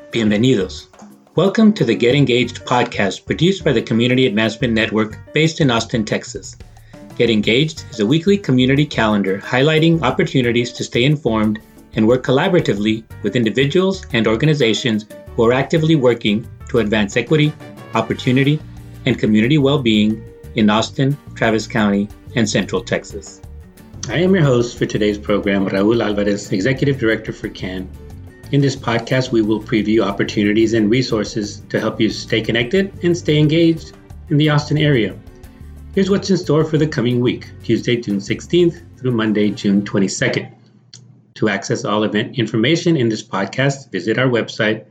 Bienvenidos. Welcome to the Get Engaged podcast produced by the Community Advancement Network based in Austin, Texas. Get Engaged is a weekly community calendar highlighting opportunities to stay informed and work collaboratively with individuals and organizations who are actively working to advance equity, opportunity, and community well-being in Austin, Travis County, and Central Texas. I am your host for today's program, Raul Alvarez, Executive Director for CAN. In this podcast, we will preview opportunities and resources to help you stay connected and stay engaged in the Austin area. Here's what's in store for the coming week, Tuesday, June 16th through Monday, June 22nd. To access all event information in this podcast, visit our website,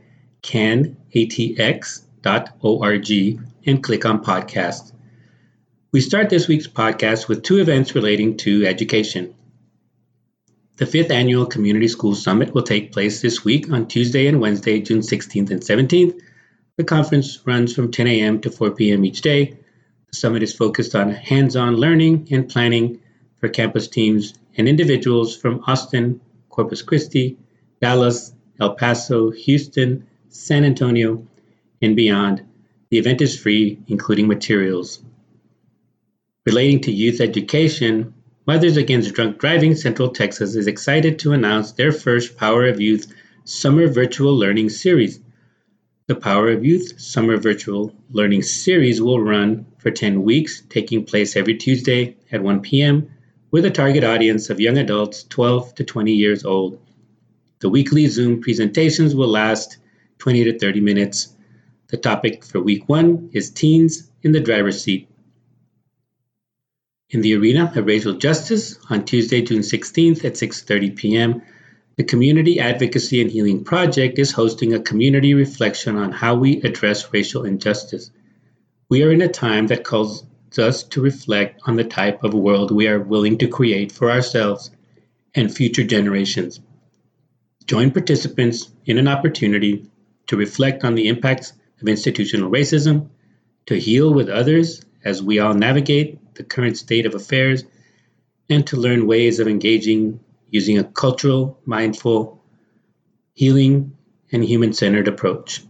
canatx.org, and click on podcast. We start this week's podcast with two events relating to education. The 5th Annual Community School Summit will take place this week on Tuesday and Wednesday, June 16th and 17th. The conference runs from 10 a.m. to 4 p.m. each day. The summit is focused on hands-on learning and planning for campus teams and individuals from Austin, Corpus Christi, Dallas, El Paso, Houston, San Antonio, and beyond. The event is free, including materials. Relating to youth education, Mothers Against Drunk Driving Central Texas is excited to announce their first Power of Youth Summer Virtual Learning Series. The Power of Youth Summer Virtual Learning Series will run for 10 weeks, taking place every Tuesday at 1 p.m. with a target audience of young adults 12 to 20 years old. The weekly Zoom presentations will last 20 to 30 minutes. The topic for week 1 is Teens in the Driver's Seat. In the arena of racial justice, on Tuesday, June 16th at 6:30 p.m., the Community Advocacy and Healing Project is hosting a community reflection on how we address racial injustice. We are in a time that calls us to reflect on the type of world we are willing to create for ourselves and future generations. Join participants in an opportunity to reflect on the impacts of institutional racism, to heal with others as we all navigate the current state of affairs, and to learn ways of engaging using a cultural, mindful, healing, and human-centered approach.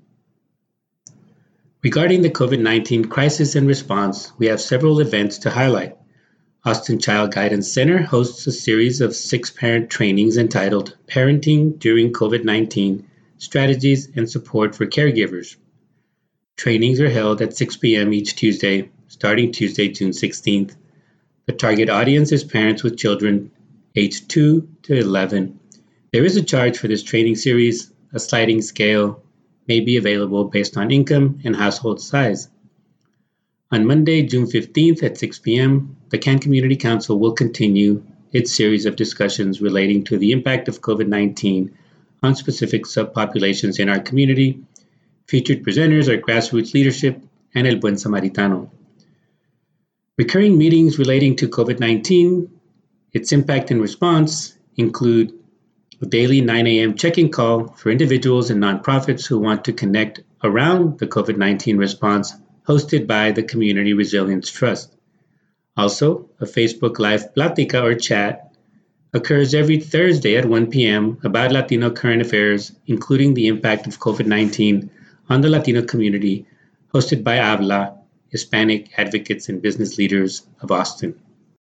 Regarding the COVID-19 crisis and response, we have several events to highlight. Austin Child Guidance Center hosts a series of 6 parent trainings entitled Parenting During COVID-19, Strategies and Support for Caregivers. Trainings are held at 6 p.m. each Tuesday, starting Tuesday, June 16th. The target audience is parents with children aged 2 to 11. There is a charge for this training series. A sliding scale may be available based on income and household size. On Monday, June 15th at 6 p.m., the CAN Community Council will continue its series of discussions relating to the impact of COVID-19 on specific subpopulations in our community. Featured presenters are Grassroots Leadership and El Buen Samaritano. Recurring meetings relating to COVID-19, its impact and response include a daily 9 a.m. check-in call for individuals and nonprofits who want to connect around the COVID-19 response, hosted by the Community Resilience Trust. Also, a Facebook Live Plática or chat occurs every Thursday at 1 p.m. about Latino current affairs, including the impact of COVID-19 on the Latino community, hosted by Habla, Hispanic advocates and business leaders of Austin.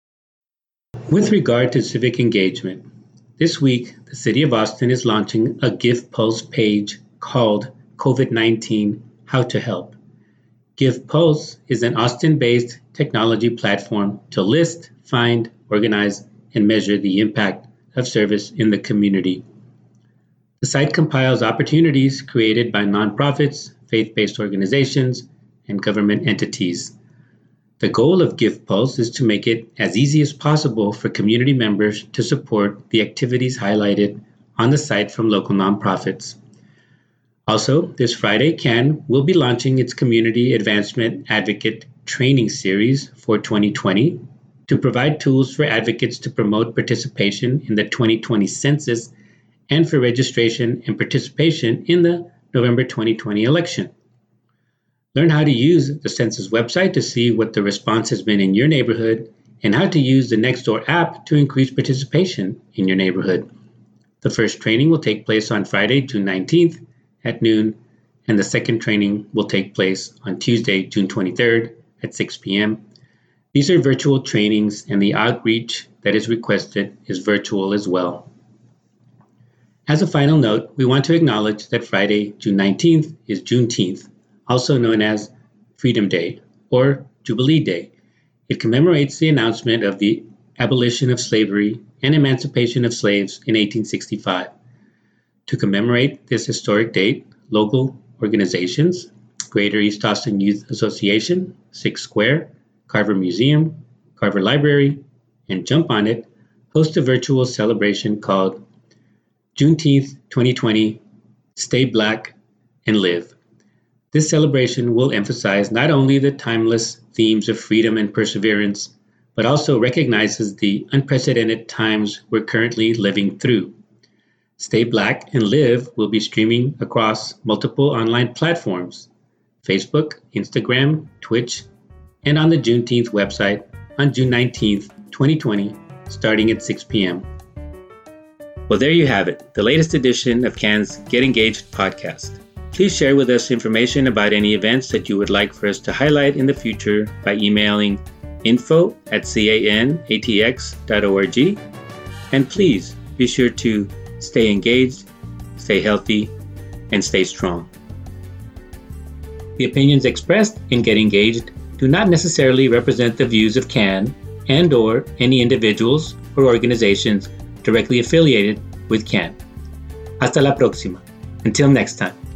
With regard to civic engagement, this week the City of Austin is launching a GivePulse page called COVID-19 How to Help. GivePulse is an Austin-based technology platform to list, find, organize, and measure the impact of service in the community. The site compiles opportunities created by nonprofits, faith-based organizations, and government entities. The goal of GivePulse is to make it as easy as possible for community members to support the activities highlighted on the site from local nonprofits. Also, this Friday, CAN will be launching its Community Advancement Advocate Training Series for 2020 to provide tools for advocates to promote participation in the 2020 census and for registration and participation in the November 2020 election. Learn how to use the Census website to see what the response has been in your neighborhood and how to use the Nextdoor app to increase participation in your neighborhood. The first training will take place on Friday, June 19th at noon, and the second training will take place on Tuesday, June 23rd at 6 p.m. These are virtual trainings, and the outreach that is requested is virtual as well. As a final note, we want to acknowledge that Friday, June 19th is Juneteenth, also known as Freedom Day or Jubilee Day. It commemorates the announcement of the abolition of slavery and emancipation of slaves in 1865. To commemorate this historic date, local organizations, Greater East Austin Youth Association, Six Square, Carver Museum, Carver Library, and Jump On It host a virtual celebration called Juneteenth 2020, Stay Black and Live. This celebration will emphasize not only the timeless themes of freedom and perseverance, but also recognizes the unprecedented times we're currently living through. Stay Black and Live will be streaming across multiple online platforms, Facebook, Instagram, Twitch, and on the Juneteenth website on June 19th, 2020, starting at 6 p.m. Well, there you have it, the latest edition of CAN's Get Engaged podcast. Please share with us information about any events that you would like for us to highlight in the future by emailing info@canatx.org. And please be sure to stay engaged, stay healthy, and stay strong. The opinions expressed in Get Engaged do not necessarily represent the views of CAN and/or any individuals or organizations directly affiliated with CAN. Hasta la próxima. Until next time.